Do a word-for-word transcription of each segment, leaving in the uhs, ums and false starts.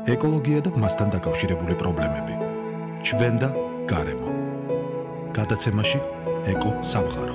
ეკოლოგია და მასთან დაკავშირებული პრობლემები. ჩვენ და გარემო. გადაცემაში ეკო სამყარო.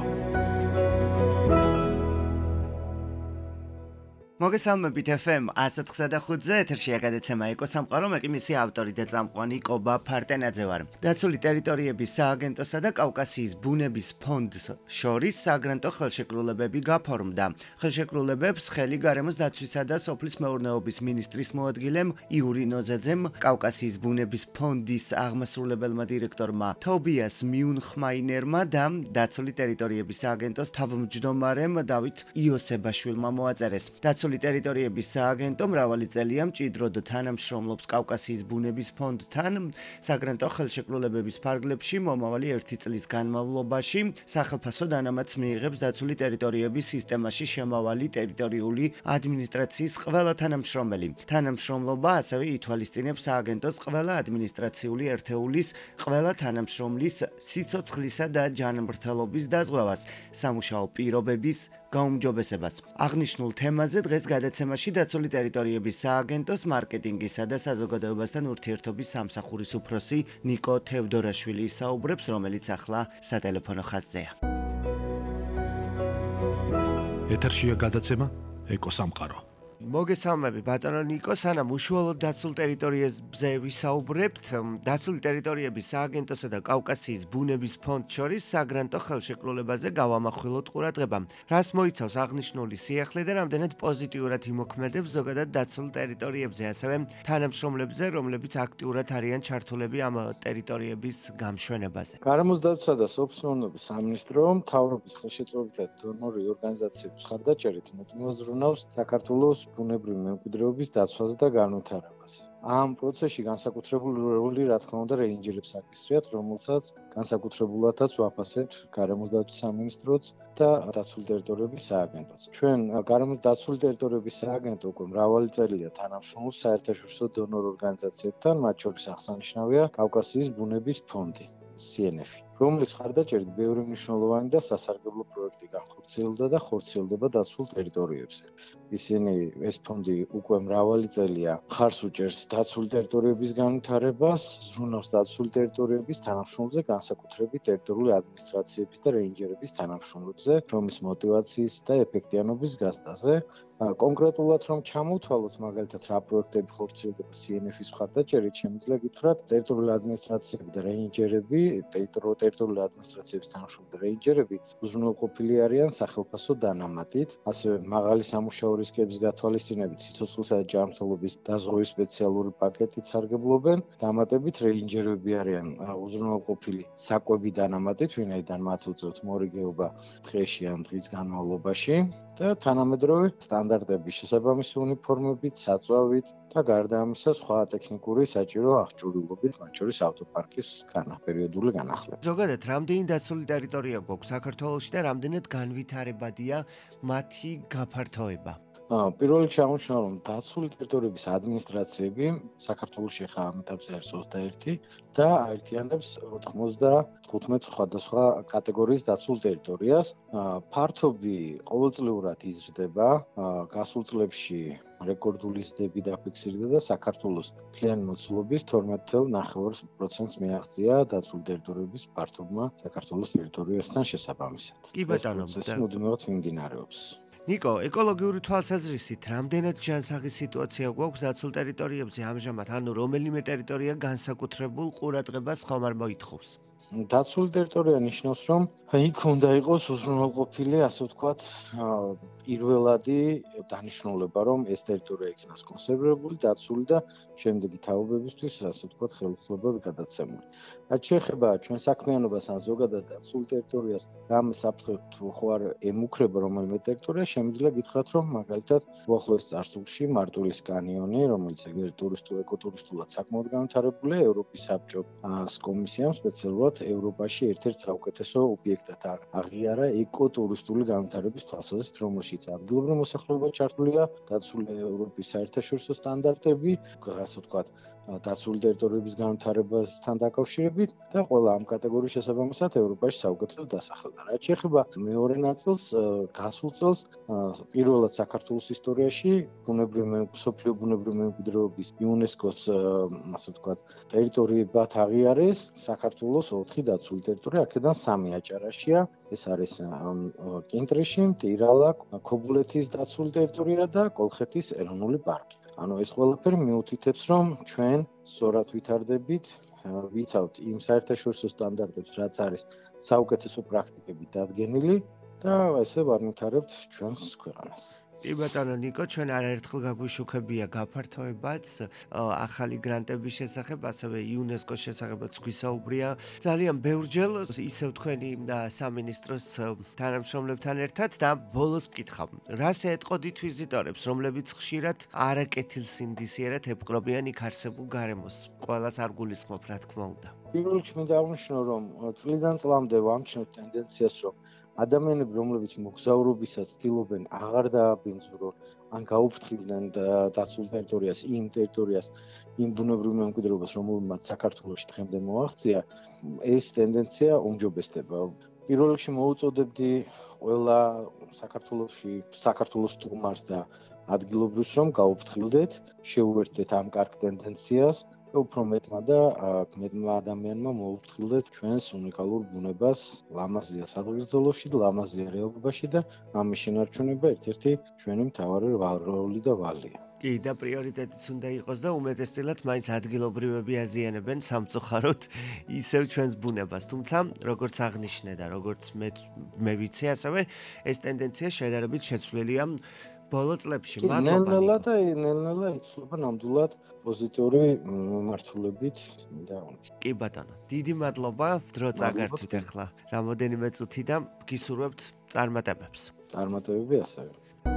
მოგესალმებით ეფ ემ one oh five point five-ზე ეთერშია გადაცემა ეკო სამყარო, მე კი მისი ავტორი და წამყვანი კობა ფარტენაძე ვარ. დაცული ტერიტორიების სააგენტოსა და კავკასიის ბუნების ფონდს შორის საგრანტო ხელშეკრულებები გაფორმდა. ხელშეკრულებებს ხელი გარემოს დაცვისა და სოფლის მეურნეობის მინისტრის მოადგილემ იური ნოზაძემ, კავკასიის ბუნების ფონდის აღმასრულებელმა დირექტორმა თობიას მიუნხმაინერმა და დაცული ტერიტორიების სააგენტოს თავმჯდომარემ დავით იოსებაშვილმა მოაწერეს. დაცული ტერიტორიების სააგენტო მრავალი წელია მჭიდროდ თანამშრომლობს კავკასიის ბუნების ფონდთან. საგრანტო ხელშეკრულებების ფარგლებში მომავალი ერთი წლის განმავლობაში სახელფასო დანამატს მიიღებს დაცული ტერიტორიების სისტემაში შემავალი ტერიტორიული ადმინისტრაციის ყველა თანამშრომელი. თანამშრომლობა ასევე ითვალისწინებს სააგენტოს ყველა ადმინისტრაციული ერთეულის ყველა თანამშრომლის სიცოცხლისა და ჯანმრთელობის დაზღვევას, სამუშაო პირობების გაუმჯობესებას. აღნიშნულ თემაზე დღეს გადაცემაში დაცული ტერიტორიების სააგენტოს მარკეტინგისა და საზოგადოებასთან ურთიერთობის სამსახურის უფროსი ნიკო თევდორაშვილი ისაუბრებს, რომელიც ახლა სატელეფონო ხაზზეა. ეთერშია გადაცემა ეკო სამყარო. მოგესალმები ბატონო ნიკო, სანამ უშუალოდ დაცულ ტერიტორიებზე ვისაუბრებთ, დაცული ტერიტორიების სააგენტოსა და კავკასიის ბუნების ფონდ შორის საგრანტო ხელშეკრულებაზე გავამახვილოთ ყურადღება. რას მოიცავს აღნიშნული სიახლე და რამდენად პოზიტიურად იმოქმედებს ზოგადად დაცულ ტერიტორიებზე, ასევე თანამშრომლებზე, რომლებიც აქტიურად არიან ჩართულები ამ ტერიტორიების გამშვენებაზე. გარემოს დაცვისა და სოფლის მეურნეობის სამინისტრო მთავრობის ხელშეწყობით და დონორი ორგანიზაციების მხარდაჭერით მოძრაობს საქართველოს ბუნებრივი მემკვიდრეობის დაცვას და განვითარებას. ამ პროცესში განსაკუთრებული როლი, რა თქმა უნდა, რეინჯერებს აკისრიათ, რომელსაც განსაკუთრებულადაც ვაფასებთ გარემოს დაცვის სამინისტროც და დაცული ტერიტორიების სააგენტოც. ჩვენ გარემოს დაცული ტერიტორიების სააგენტო უკვე მრავალი წელია თანამშრომლობს საერთაშორისო დონორ ორგანიზაციებთან, მათ შორის აღსანიშნავია კავკასიის ბუნების ფონდი სი ენ ეფ-ი, რომლის მხარდაჭერით ბევრი მნიშვნელოვანი და სასარგებლო პროექტი განხორციელდა და ხორციელდება დაცულ ტერიტორიებზე. ისინი, ეს ფონდი უკვე მრავალი წელია მხარს უჭერს დაცული ტერიტორიების განვითარებას, ზრუნავს დაცული ტერიტორიების თანამშრომლებზე, განსაკუთრებით ტერიტორიული ადმინისტრაციების და რეინჯერების თანამშრომლებზე, რომლის мотиваციის და ეფექტიანობის გასტაზე. კონკრეტულად რომ ჩამოვთვალოთ, მაგალითად, რა პროექტები ხორციელდება სი ენ ეფ-ის მხარდაჭერით, შემიძლია გითხრათ, ტერიტორიული ადმინისტრაციები და რეინჯერები, ტერიტორიული ადმინისტრაციების თანამშრომლები და რეინჯერები უზრუნველყოფილი არიან სახელფასო დანამატით, ასევე მაღალი სამუშაო რისკების გათვალისწინებით, სიცოცხლისა და ჯანმრთელობის დაზღვევის სპეციალური პაკეტით სარგებლობენ. დამატებით რეინჯერები არიან უზრუნველყოფილი საკვები დანამატით, ვინაიდან მათ უწევთ მორიგეობა დღეში ან დღის განმავლობაში და თანამედროვე სტანდარტების შესაბამისი უნიფორმებით, საწვავით და გარდა ამისა სხვა ტექნიკური საჭირო აღჭურვილობით, მათ შორის ავტოპარკის პერიოდული განახლება. ზოგადად, რამდენი დაცული ტერიტორია გვაქვს საქართველოში და რამდენად განვითარებადია მათი გაფართოება? პირველ რიგში აღმოჩნდა, რომ დაცული ტერიტორიების ადმინისტრაციები საქართველოში ხა ამ ეტაპზე არის ოცდაერთი და აერთიანებს ოთხმოცდათხუთმეტ სხვადასხვა კატეგორიის დაცულ ტერიტორიას. ფართობი ყოველწლიურად იზრდება, გასულ წლებში რეკორდული ზრდები დაფიქსირდა და საქართველოს მთლიანი მოცულობის თორმეტ целых ნახევარ პროცენტს მიაღწია დაცული ტერიტორიების ფართობმა საქართველოს ტერიტორიასთან შესაბამისად. კი ბატონო, ეს მუდმივად მიმდინარეობს. ნიკო, ეკოლოგიური თვალსაზრისით, რამდენად ჯანსაღი სიტუაცია გვაქვს დაცულ ტერიტორიებზე ამჟამად, ანუ რომელიმე ტერიტორია განსაკუთრებულ ყურადღებას ხომ არ მოითხოვს? დაცული ტერიტორია ნიშნავს, რომ იქ უნდა იყოს უზრუნველყოფილი, ასე ვთქვათ, პირველადი დანიშნულება, რომ ეს ტერიტორია იქნას კონსერვირებული, დაცული და შემდეგი თაობებისთვის, ასე ვთქვათ, ხელუხლებლად გადაცემული. რაც შეეხება ჩვენ საქმიანობას ან ზოგადად დაცულ ტერიტორიას, რამ საფრთხით ხო არ ემუქრება რომელიმე ტერიტორია, შემიძლია გითხრათ, რომ მაგალითად უახლოეს წარსულში მარტვილის კანიონი, რომელიც ეგრეთ ტურისტულ ეკოტურისტულად საკმაოდ განვითარებულია, ევროპის საბჭოს კომისიამ სპეციალურად ნამდვილად ევროპაში ერთ-ერთ საუკეთესო ობიექტად აღიარა ეკოტურისტული განვითარების თვალსაზრისით, რომელშიც ადგილობრივი მოსახლეობა ჩართულია, დაცული ევროპის საერთაშორისო სტანდარტები, ასე ვთქვათ, დაცული ტერიტორიების განვითარებასთან დაკავშირებით და ყველა ამ კატეგორიის შესაბამისად ევროპაში საუკეთესო დასახელდა. რაც შეეხება მეორე ნაწილს, გასულ წელს პირველად საქართველოს ისტორიაში ბუნებრივი მსოფლიო ბუნებრივი მემკვიდრეობის იუნესკოს, ასე ვთქვათ, ტერიტორიებად აღიარეს საქართველოს ოთხი დაცული ტერიტორია, აქედან სამი აჭარაშია, ეს არის კინტრიში, მტირალა, ქობულეთის დაცული ტერიტორია და კოლხეთის ეროვნული პარკი. ანუ ეს ყველაფერი მიუთითებს, რომ ჩვენ სწორად ვითარდებით, ვიცავთ იმ საერთაშორისო სტანდარტებს, რაც არის საუკეთესო პრაქტიკები დადგენილი და ესე ვარნითარებთ ჩვენს ქვეყანას. კი ბატონო ნიკო, ჩვენ არაერთხელ გაგვიშუქებია გაფართოებაც ახალი გრანტების შესახებ, ასევე იუნესკოს შესახებაც გვისაუბრია. ძალიან ბევრჯერ ისევ თქვენი სამინისტროს თანამშრომლებთან ერთად და ბოლოს ვკითხავ, რას ეტყოდით ვიზიტორებს, რომლებიც ხშირად არაკეთილსინდისიერად ებყრობიან იქ არსებულ გარემოს. ყველას არ გულისხმობ, რა თქმა უნდა. პირველ რიგში მინდა აღვნიშნო, რომ წლიდან წლამდე ვამჩნევთ ტენდენციას, რომ ადამიანები, რომლებიც მოგზაურობისას ცდილობენ აღარ დააბინძურონ, ან გაუფრთხილდნენ დაცულ ტერიტორიას, იმ ტერიტორიას, იმ ბუნებრივ მემკვიდრეობას, რომელმაც საქართველოში დღემდე მოაღწია, ეს ტენდენცია უმჯობესდება. პირველ რიგში მოუწოდებდი ყველა საქართველოში, საქართველოს სტუმარს და ადგილობრივს, რომ გაუფრთხილდეთ, შეუერთდეთ ამ კარგ ტენდენციას. უფრო მეტმა და მეტმა ადამიანმა მოუფრთხილდეთ ჩვენს უნიკალურ ბუნებას ლამაზია სადღეგრძელოში და ლამაზია რეალობაში და ამის შენარჩუნება ერთ-ერთი ჩვენი მთავარი როლი და ვალია. კი და პრიორიტეტიც უნდა იყოს და უმეტესწილად მაინც ადგილობრივები აზიანებენ სამწუხაროდ ისევ ჩვენს ბუნებას. თუმცა როგორც აღნიშნე და როგორც მე მე ვიცი, ასევე ეს ტენდენცია შედარებით შეცვლილია ბოლო წლებში. მადლობა. ნელ-ნელა და ნელ-ნელა იცვლება ნამდვილად პოზიტიური მიმართულებით და კი ბატონო, დიდი მადლობა, დრო წაგართვით ახლა. რამოდენიმე წუთი და გისურვებთ წარმატებებს. წარმატებები ასევე.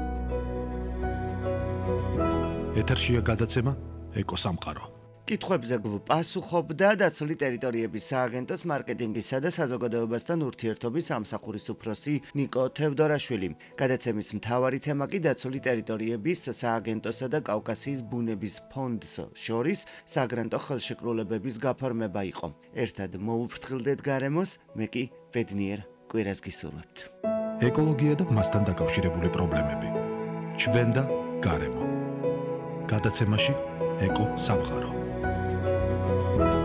ეთერშია გადაცემა ეკოსამყარო. კითხვებზე გვპასუხობდა დაცული ტერიტორიების სააგენტოს მარკეტინგისა და საზოგადოებასთან ურთიერთობის სამსახურის უფროსი ნიკო თევდორაშვილი. გადაცემის მთავარი თემა კი დაცული ტერიტორიების სააგენტოსა და კავკასიის ბუნების ფონდს შორის საგრანტო ხელშეკრულებების გაფორმება იყო. ერთად მოუფრთხილდეთ გარემოს, მე კი ბედნიერ კვირას გისურვებთ. ეკოლოგია და მასთან დაკავშირებული პრობლემები. ჩვენ და გარემო. გადაცემაში ეკო სამყარო.